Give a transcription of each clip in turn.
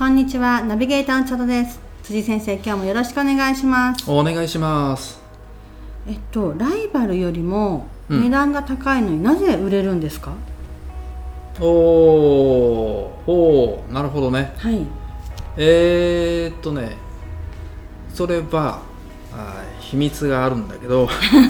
こんにちは、ナビゲーターのチャドです。辻先生、今日もよろしくお願いします。 お願いします。 ライバルよりも値段が高いのになぜ売れるんですか？ なるほどね。 はい。 それは秘密があるんだけど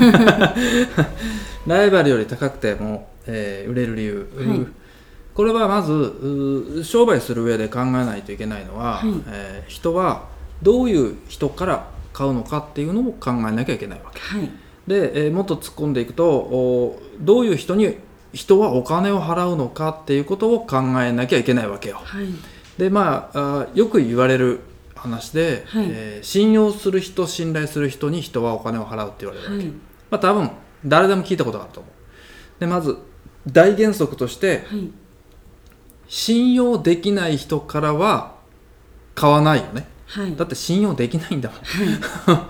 ライバルより高くても、売れる理由、はい、これはまず商売する上で考えないといけないのは、はい、人はどういう人から買うのかっていうのを考えなきゃいけないわけ、はい、で、もっと突っ込んでいくとどういう人に人はお金を払うのかっていうことを考えなきゃいけないわけよ、はい、でよく言われる話で、はい、信用する人信頼する人に人はお金を払うって言われるわけ、はい、多分誰でも聞いたことがあると思う。でまず大原則として、はい、信用できない人からは買わないよね、はい、だって信用できないんだもん、はい、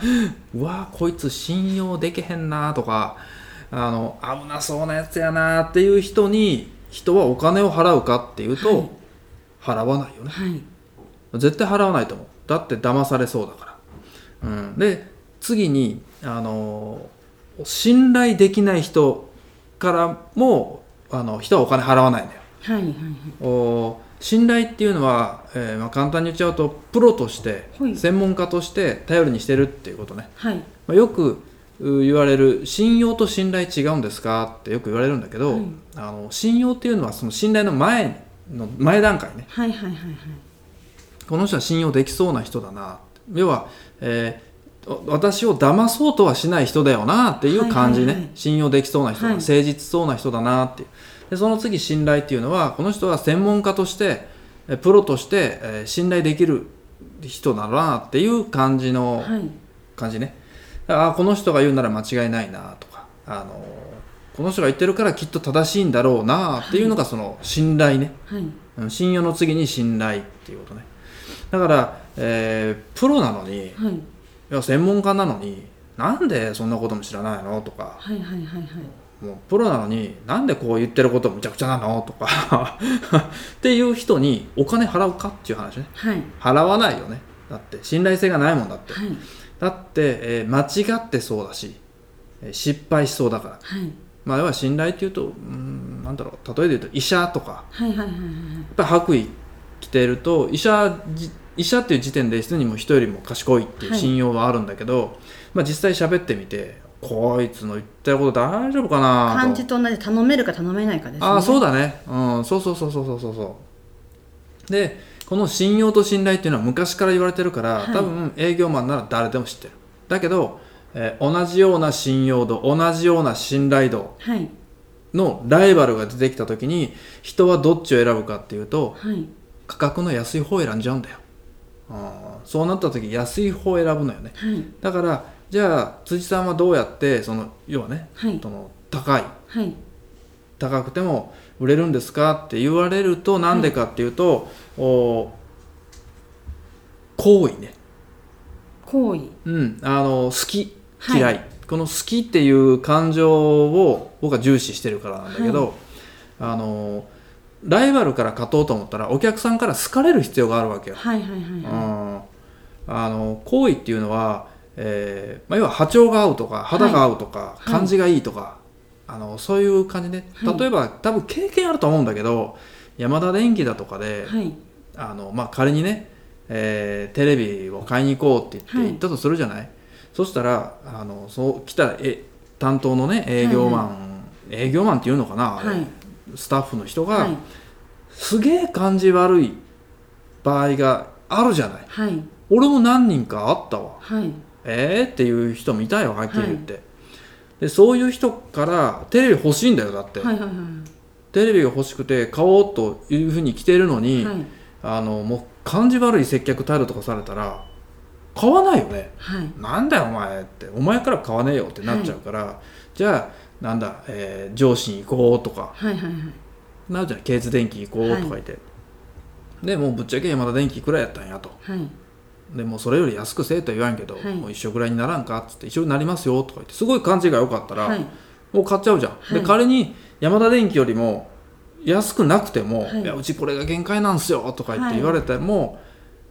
うわこいつ信用できへんなとか危なそうなやつやなっていう人に人はお金を払うかっていうと、はい、払わないよね、はい、絶対払わないと思う。だって騙されそうだから、で次に信頼できない人からも人はお金払わないんだよ、はいはいはい、信頼っていうのは、簡単に言っちゃうとプロとして、はい、専門家として頼りにしてるっていうことね、はい、よく言われる信用と信頼違うんですかってよく言われるんだけど、はい、信用っていうのはその信頼の前段階ね、はいはいはいはい、この人は信用できそうな人だな、要は、私を騙そうとはしない人だよなっていう感じね、はいはいはい、信用できそうな人だ、はい、誠実そうな人だなっていう。でその次信頼っていうのはこの人は専門家としてプロとして信頼できる人だなっていう感じの、はい、感じね。この人が言うなら間違いないなとかこの人が言ってるからきっと正しいんだろうなっていうのがその信頼ね、はい、信用の次に信頼っていうことね。だから、プロなのに、はい、いや専門家なのになんでそんなことも知らないのとか、はいはいはいはい、もうプロなのになんでこう言ってることむちゃくちゃなのとかっていう人にお金払うかっていう話ね、はい、払わないよね。だって信頼性がないもんだって、はい、だって、間違ってそうだし失敗しそうだから、はい、要は信頼っていうとなんだろう、例えで言うと医者とか、はいはいはいはい、やっぱり白衣着てると医者っていう時点で人にも人よりも賢いっていう信用はあるんだけど、はい、実際喋ってみてこいつの言ってること大丈夫かなと、 漢字と同じ頼めるか頼めないかですね。 そうだね、そうでこの信用と信頼っていうのは昔から言われてるから、はい、多分営業マンなら誰でも知ってる。だけど、同じような信用度同じような信頼度のライバルが出てきた時に人はどっちを選ぶかっていうと、はい、価格の安い方を選んじゃうんだよ。そうなった時安い方を選ぶのよね、はい、だからじゃあ辻さんはどうやって要はね、はい、高くても売れるんですかって言われるとなんでかっていうと、はい、好意ね。 好意、 好き嫌い、はい、この好きっていう感情を僕は重視してるからなんだけど、はい、ライバルから勝とうと思ったらお客さんから好かれる必要があるわけよ。はいはいはいはい、好意っていうのは、要は波長が合うとか肌が合うとか、はい、感じがいいとか、はい、そういう感じね。例えば、多分経験あると思うんだけどヤマダ電機だとかで、はい、仮にね、テレビを買いに行こうって言ったとするじゃない、はい、そしたらそう来た担当のね営業マンっていうのかな、はい、スタッフの人が、はい、すげえ感じ悪い場合があるじゃない、はい、俺も何人かあったわ、はい、っていう人もいたよはっきり言って、はい、でそういう人からテレビ欲しいんだよ。だって、はいはいはい、テレビが欲しくて買おうというふうに来てるのに、はい、もう感じ悪い接客態度とかされたら買わないよね、はい、なんだよお前ってお前から買わねえよってなっちゃうから、はい、じゃあなんだ、上司に行こうとか、はいはいはい、なるじゃん、ケーツ電機行こうとか言って、はい、でもうぶっちゃけ山田電機いくらやったんやと、はい、でもうそれより安くせえとは言わんけど、はい、もう一緒ぐらいにならんかっつって一緒になりますよとか言ってすごい感じが良かったら、はい、もう買っちゃうじゃん、はい、で仮に山田電機よりも安くなくても、はい、いやうちこれが限界なんすよとか言って言われても、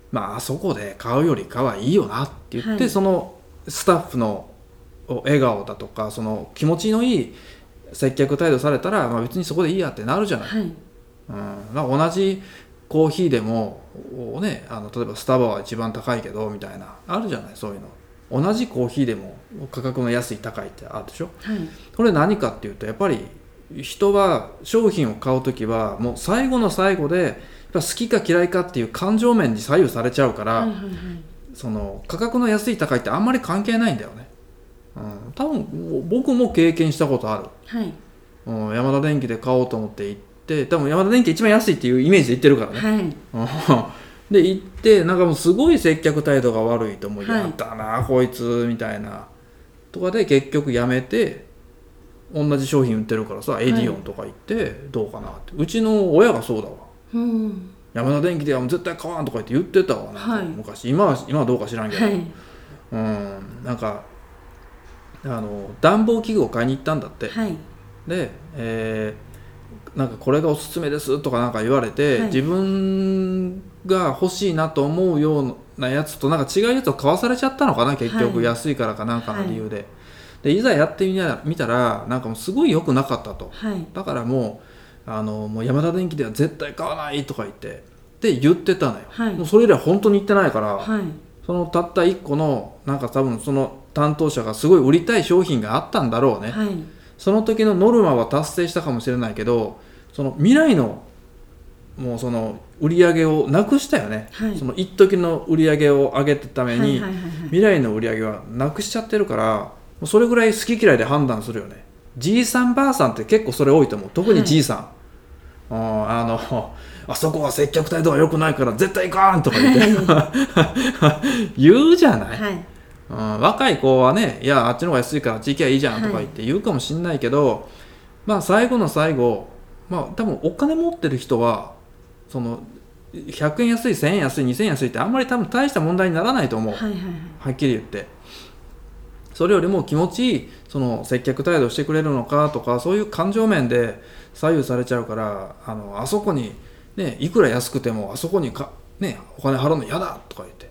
まああそこで買うよりかはいいよなって言って、そのスタッフの笑顔だとかその気持ちのいい接客態度されたら、まあ、別にそこでいいやってなるじゃない、だから同じコーヒーでもね、例えばスタバは一番高いけどみたいなあるじゃない、そういうの。同じコーヒーでも価格の安い高いってあるでしょ、これ何かっていうと、やっぱり人は商品を買うときはもう最後の最後でやっぱ好きか嫌いかっていう感情面に左右されちゃうから、その価格の安い高いってあんまり関係ないんだよね。多分僕も経験したことある、ヤマダ電機で買おうと思って行って、多分ヤマダ電機一番安いっていうイメージで行ってるからね、で行ってなんかもうすごい接客態度が悪いと思う、やったなこいつみたいなとかで結局やめて、同じ商品売ってるからさエディオンとか行ってどうかなって、うちの親がそうだわ、ヤマダ電機では絶対買わんとか言って言ってたわ、なんか昔、今はどうか知らんけど、なんか暖房器具を買いに行ったんだって、で、なんかこれがおすすめですとかなんか言われて、自分が欲しいなと思うようなやつとなんか違うやつを買わされちゃったのかな、結局、安いからかなんかの理由で、でいざやってみたらなんかもうすごい良くなかったと、だからもうヤマダ電機では絶対買わないとか言ってたのよ、もうそれ以来本当に言ってないから、そのたった1個のなんか多分その担当者がすごい売りたい商品があったんだろうね、その時のノルマは達成したかもしれないけど、その未来のもうその売り上げをなくしたよね、その一時の売り上げを上げてために、未来の売り上げはなくしちゃってるから、それぐらい好き嫌いで判断するよね。じいさんばあさんって結構それ多いと思う、特にじいさん、あそこは接客態度が良くないから絶対行かんとか言って言うじゃない、若い子はね、いやあっちの方が安いからあっち行きゃいいじゃんとか言って言うかもしんないけど、まあ最後の最後、まあ多分お金持ってる人はその100円安い1000円安い2000円安いってあんまり多分大した問題にならないと思う、はっきり言って。それよりも気持ちいいその接客態度してくれるのかとか、そういう感情面で左右されちゃうから、あそこに、ね、いくら安くてもあそこにお金払うの嫌だとか言って、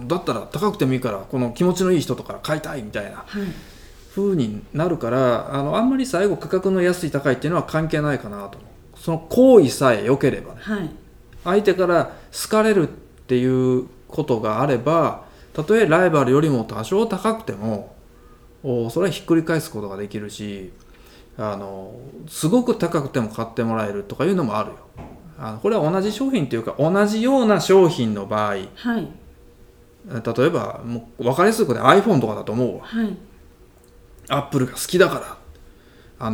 だったら高くてもいいからこの気持ちのいい人とから買いたいみたいな、風になるから、あんまり最後価格の安い高いっていうのは関係ないかなと思う。その行為さえ良ければね、相手から好かれるっていうことがあれば、たとえライバルよりも多少高くてもそれはひっくり返すことができるし、すごく高くても買ってもらえるとかいうのもあるよ。これは同じ商品というか同じような商品の場合、例えばもう分かりやすいことで iPhone とかだと思うわ、アップルが好きだから、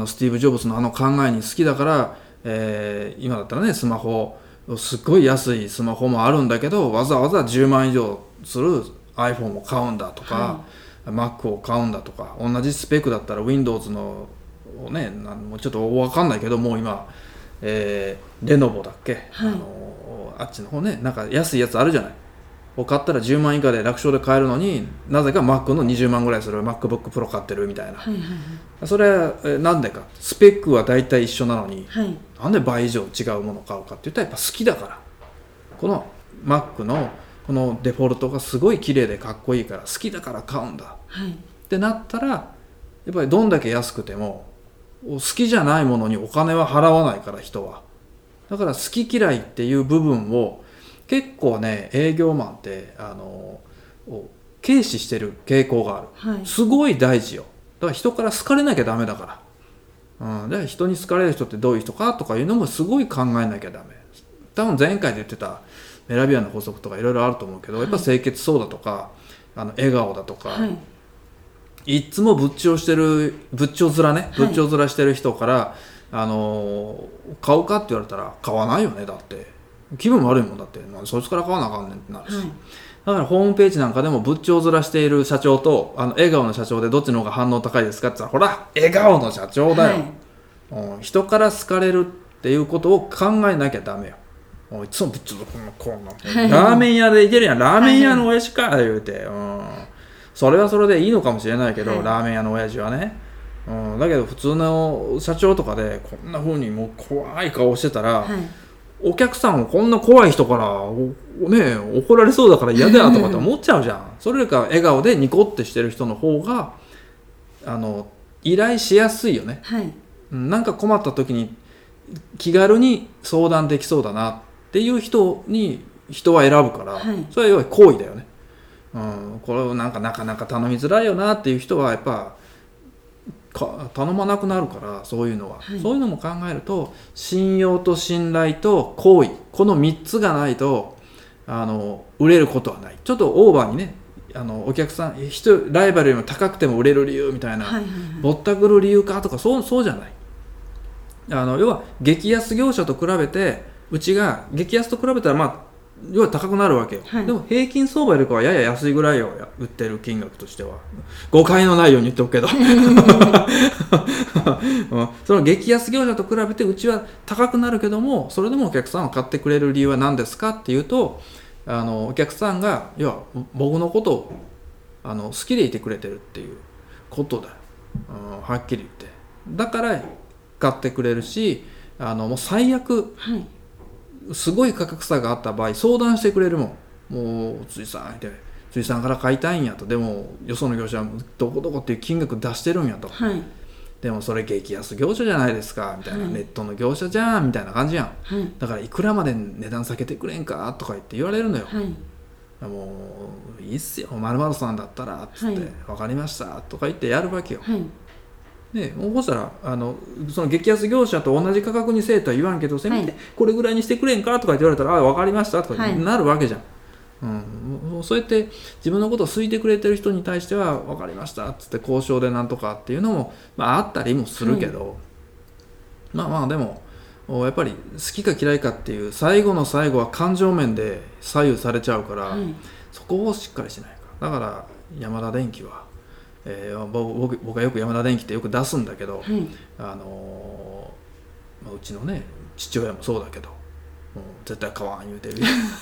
スティーブ・ジョブズの考えに好きだから、今だったらねスマホすっごい安いスマホもあるんだけど、わざわざ10万以上する iPhone を買うんだとか、Mac を買うんだとか、同じスペックだったら Windows のね、もうちょっと分かんないけどもう今、レノボだっけ、あっちの方ね、なんか安いやつあるじゃない、を買ったら10万以下で楽勝で買えるのに、なぜか Mac の20万ぐらいする MacBook Pro 買ってるみたいな、それはなんでか、スペックは大体一緒なのに、なんで倍以上違うものを買うかって言ったらやっぱ好きだから、この Mac のこのデフォルトがすごい綺麗でかっこいいから好きだから買うんだ、ってなったら、やっぱりどんだけ安くても好きじゃないものにお金は払わないから、人は。だから好き嫌いっていう部分を結構ね、営業マンって軽視してる傾向がある、すごい大事よ。だから人から好かれなきゃダメだから、で人に好かれる人ってどういう人かとかいうのもすごい考えなきゃダメ。多分前回で言ってたメラビアンの法則とかいろいろあると思うけど、やっぱ清潔そうだとか笑顔だとか、いつも仏頂面してる人から買うかって言われたら買わないよね。だって気分悪いもんだって、そいつから買わなあかんねんってなるし、だからホームページなんかでも仏頂面している社長と笑顔の社長でどっちの方が反応高いですかって言ったら、ほら笑顔の社長だよ、人から好かれるっていうことを考えなきゃダメよ。いつも仏頂こんな、ラーメン屋でいけるやん、ラーメン屋の親父か言うて、それはそれでいいのかもしれないけど、ラーメン屋の親父はね、だけど普通の社長とかでこんな風にもう怖い顔してたら、 お客さんをこんな怖い人からね怒られそうだから嫌だとかって思っちゃうじゃんそれよりか笑顔でニコってしてる人の方が依頼しやすいよね、 はい、 なんか困った時に気軽に相談できそうだなっていう人に人は選ぶから、はい、それは要は好意だよね、これをなかなか頼みづらいよなっていう人はやっぱ頼まなくなるからそういうのは、はい、そういうのも考えると信用と信頼と好意この3つがないと売れることはない。ちょっとオーバーにねお客さんライバルよりも高くても売れる理由みたいな、はいはいはい、ぼったくる理由かとかそうじゃない。要は激安業者と比べてうちが激安と比べたらまあ要は高くなるわけよ、はい、でも平均相場よりかはやや安いぐらいを売ってる金額としては誤解のないように言っておくけどその激安業者と比べてうちは高くなるけどもそれでもお客さんを買ってくれる理由は何ですかっていうとお客さんが要は僕のことを好きでいてくれてるっていうことだよ、はっきり言ってだから買ってくれるしもう最悪、はいすごい価格差があった場合相談してくれるもんもう辻さんから買いたいんやとでもよその業者はどこどこっていう金額出してるんやと、はい、でもそれ激安業者じゃないですかみたいな、はい、ネットの業者じゃんみたいな感じやん、はい、だからいくらまで値段下げてくれんかとか言って言われるのよ、はい、もういいっすよ〇〇さんだったらっつって、はい、分かりましたとか言ってやるわけよ、はいね、そうしたらその激安業者と同じ価格にせえとは言わんけどせめてこれぐらいにしてくれんかとか言われたら、はい、分かりましたとかなるわけじゃん、そうやって自分のことを好いてくれてる人に対しては分かりましたっつって交渉でなんとかっていうのも、あったりもするけど、はい、でもやっぱり好きか嫌いかっていう最後の最後は感情面で左右されちゃうから、はい、そこをしっかりしないかだからヤマダ電機は僕はよくヤマダ電機ってよく出すんだけど、はい、うちのね父親もそうだけどもう絶対買わん言うてる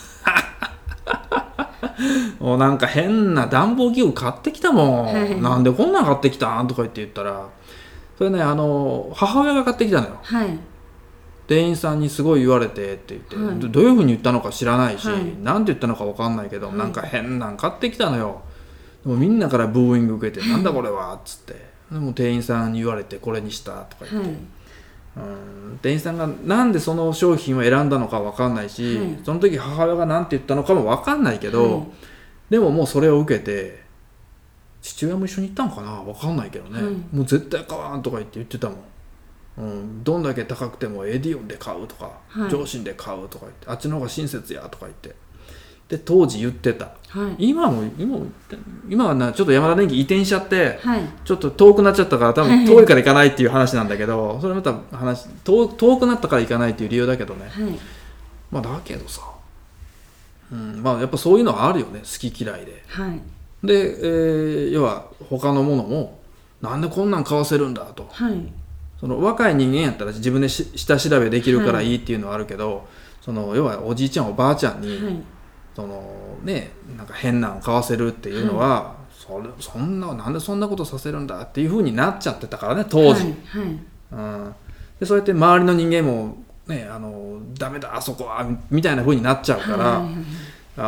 もうなんか変な暖房器具買ってきたもん、はい、なんでこんなん買ってきたんとか言って言ったらそれね母親が買ってきたのよ、はい、店員さんにすごい言われてって言って、はい、どういう風に言ったのか知らないし、はい、なんて言ったのか分かんないけど、はい、なんか変なん買ってきたのよもうみんなからブーイング受けてなんだこれはっつってでも店員さんに言われてこれにしたとか言って、店員さんがなんでその商品を選んだのか分かんないし、その時母親が何て言ったのかも分かんないけど、でももうそれを受けて父親も一緒に行ったのかな分かんないけどね、もう絶対買わんとか言ってたもん、どんだけ高くてもエディオンで買うとか、上信で買うとか言ってあっちの方が親切やとか言ってで当時言ってた、はい、今はなちょっとヤマダ電機移転しちゃって、はい、ちょっと遠くなっちゃったから多分遠いから行かないっていう話なんだけどそれまた遠くなったから行かないっていう理由だけどね、はい、だけどさ、やっぱそういうのはあるよね好き嫌いで、はい、で、要は他のものもなんでこんなん買わせるんだと、はい、その若い人間やったら自分で下調べできるからいいっていうのはあるけど、はい、その要はおじいちゃんおばあちゃんに、はい、なんか変なの買わせるっていうのは、なんでそんなことさせるんだっていう風になっちゃってたからね当時、でそうやって周りの人間もねダメだあそこはみたいな風になっちゃうから、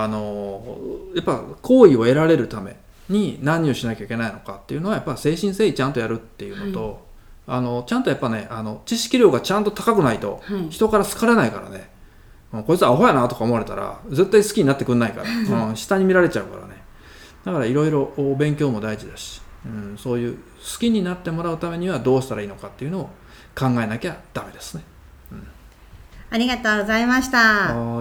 やっぱ好意を得られるために何をしなきゃいけないのかっていうのはやっぱ誠心誠意ちゃんとやるっていうのと、ちゃんとやっぱね知識量がちゃんと高くないと人から好かれないからね、こいつアホやなとか思われたら絶対好きになってくんないから、下に見られちゃうからねだからいろいろ勉強も大事だし、そういう好きになってもらうためにはどうしたらいいのかっていうのを考えなきゃダメですね、 ありがとうございました。はい。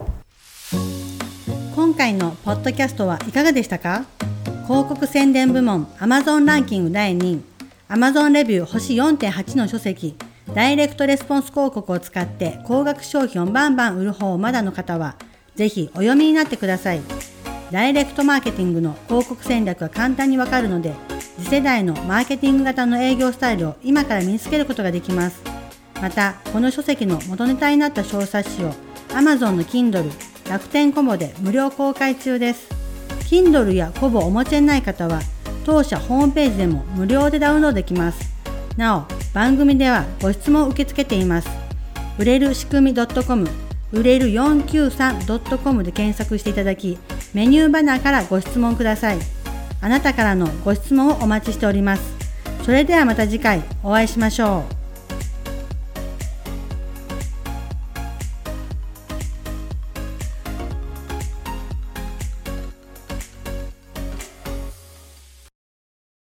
今回のポッドキャストはいかがでしたか？広告宣伝部門 Amazon ランキング第2位 Amazon レビュー星 4.8 の書籍ダイレクトレスポンス広告を使って高額商品をバンバン売る方をまだの方はぜひお読みになってください。ダイレクトマーケティングの広告戦略が簡単にわかるので次世代のマーケティング型の営業スタイルを今から身につけることができます。またこの書籍の元ネタになった小冊子を Amazon の Kindle、楽天コボで無料公開中です。 Kindle やコボをお持ちでない方は当社ホームページでも無料でダウンロードできます。なお番組ではご質問を受け付けています。 売れる仕組み .com、売れる 493.com で検索していただき、メニューバナーからご質問ください。あなたからのご質問をお待ちしております。それではまた次回お会いしましょう。